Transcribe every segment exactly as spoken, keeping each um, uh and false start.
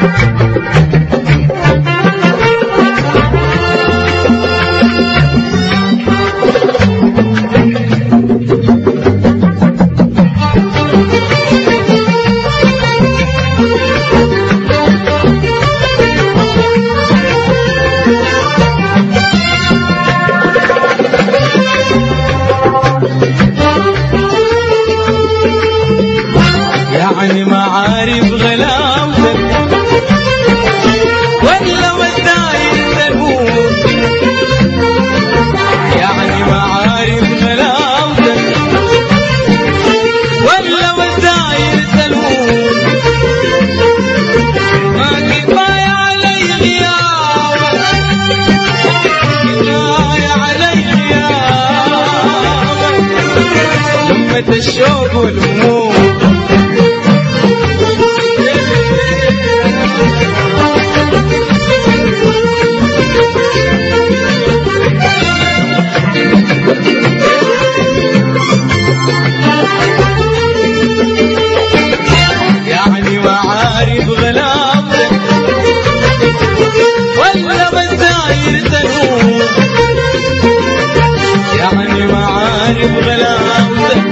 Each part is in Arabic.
يعني ما عارف غلاوتك ولا مداير تلوم، يعني ما عارف غلاوتك ولا مداير تلوم، ما كفاية علي غيابك، كفاية علي غيابك لمة الشوق والهموم. يعني ما عارف غلاوتك ولا مداير تلوم، يعني ما عارف غلاوتك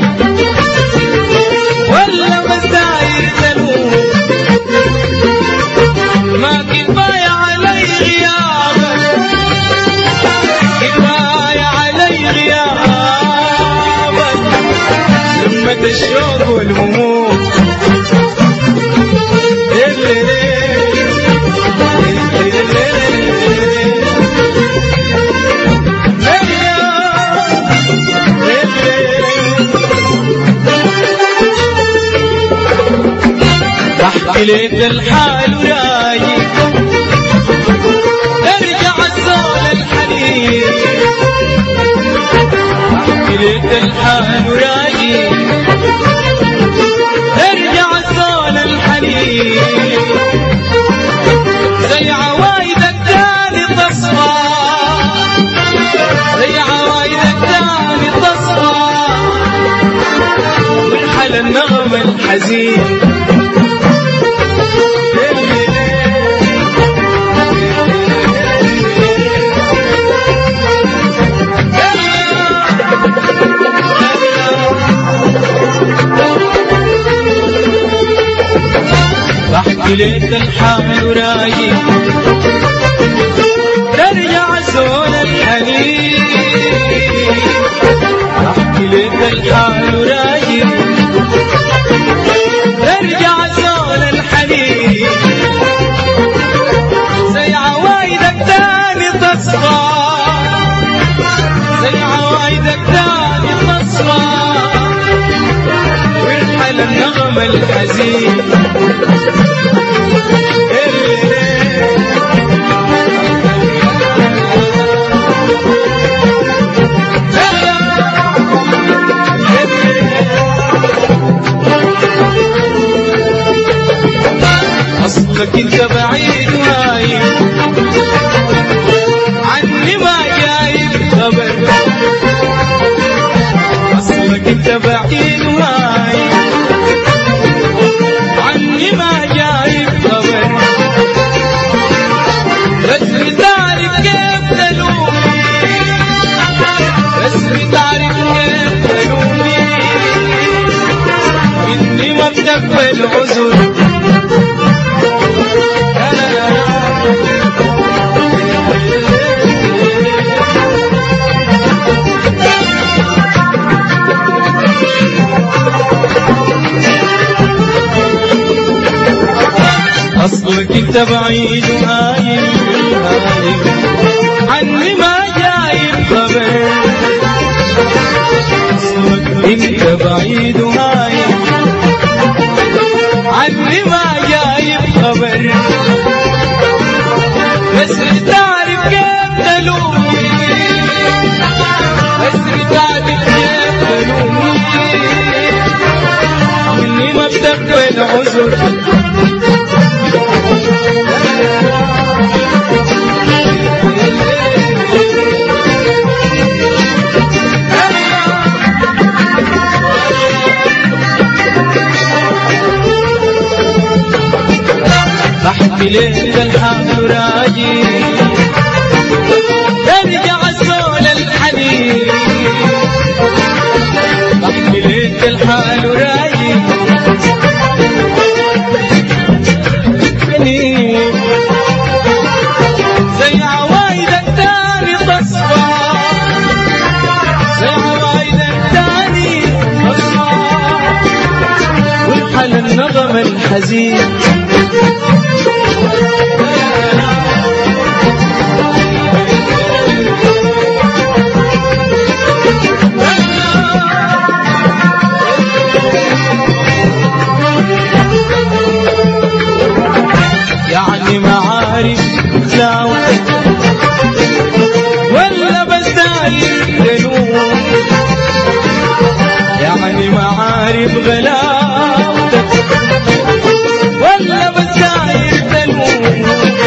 ولا مداير تلوم، ما كفاية علي غيابك، كفاية علي غيابك لمة الشوق والهموم. بحكي لك الحال ورايق ارجع الزول الحنين، بحكي لك الحال ورايق ارجع الزول الحنين، زي عوايدك تاني تصفى، زي عوايدك تاني تصفى من حل النغم الحزين. بحكي لك الحال ورايق ترجع زول الحنين، بحكي لك الحال ورايق ترجع زول الحنين، زي عوايدك تاني تصفى، زي عوايدك تاني تصفى ويرحل النغم الحزين. أصلك انت بعيد وهايب عني ما جايب خبر، أصلك انت بعيد وهايب عني ما جايب خبر، بس بتعرف كيف تلومني، بس بتعرف كيف تلومني إني ما بتقبل عذر. أصلك انت بعيد وهايب هايب عني ما جايب خبر، أصلك انت بعيد وهايب عني ما جايب خبر، بس بتعرف كيف تلومني، بس بتعرف كيف تلومني إني ما بتقبل عذر. ليت الحال راجي يرجع الزول الحنين بحكي ليت الحال راجي زي عوايد التاني تصفى زي عوايد التاني تصفى والحل النغم الحزين يعني معارف زاوية ولا بساير دلوم يعني معارف غلاوتك ولا بساير دلوم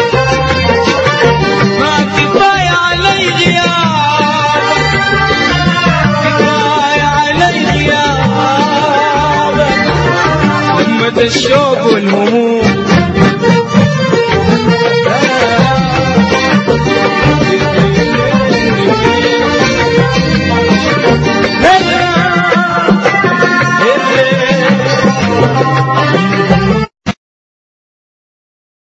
ما كفاية علي غيابك كفاية علي غيابك أمة الشوق والهموم